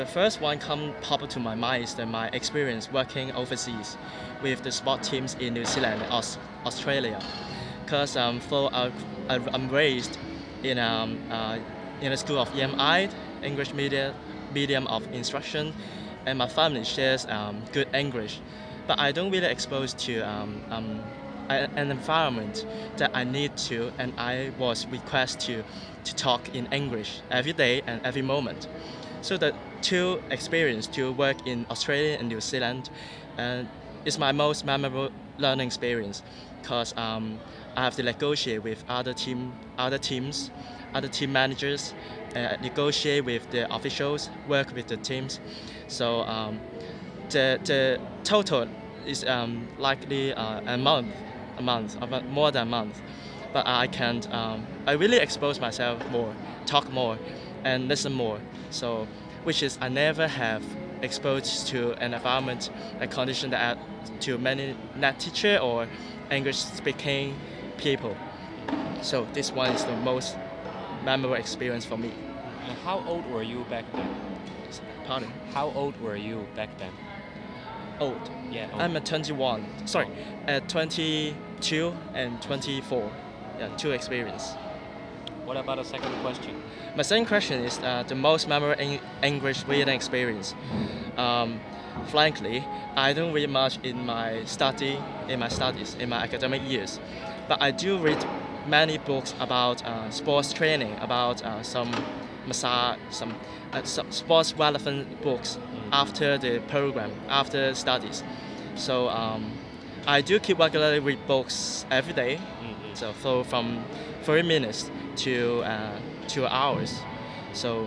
The first one pop to my mind is my experience working overseas with the sport teams in New Zealand and Australia. Because I'm raised in in a school of EMI, English medium of instruction, and my family shares good English, but I don't really exposed to an environment that I need to, and I was requested to talk in English every day and every moment. So the two experience to work in Australia and New Zealand is my most memorable learning experience because I have to negotiate with other teams, other team managers, negotiate with the officials, work with the teams. So the total is likely about more than a month. But I really expose myself more, talk more, and listen more. So, which is I never have exposed to an environment, a condition that to many net teacher or English speaking people. So this one is the most memorable experience for me. And how old were you back then? Pardon? How old were you back then? Old. Yeah, old. I'm at 21. Sorry, at 22 and 24. Yeah, two experience. What about the second question? My second question is the most memorable English reading experience. Frankly, I don't read much in my studies, in my academic years, but I do read many books about sports training, about some massage, some sports relevant books after the program, after studies. So I do keep regularly read books every day. So from 30 minutes to 2 hours. So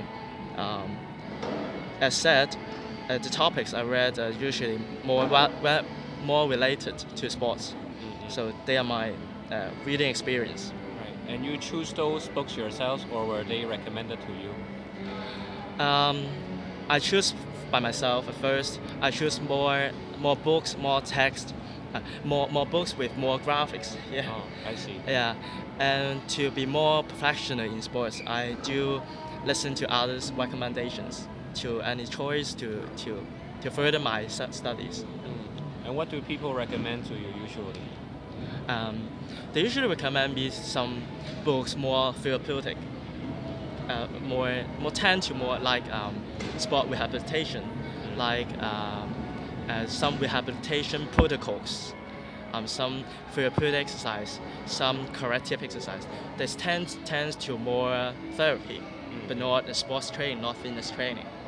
as said, the topics I read are usually more related to sports. So they are my reading experience. Right. And you choose those books yourselves, or were they recommended to you? I choose by myself at first. I choose more books, more text, more books with more graphics. Yeah. Oh, I see. Yeah, and to be more professional in sports, I do listen to others' recommendations to any choice to further my studies. And what do people recommend to you usually? They usually recommend me some books more therapeutic, more tend to more like sport rehabilitation, like some rehabilitation protocols, some therapeutic exercise, some corrective exercise. This tends to more therapy, but not sports training, not fitness training.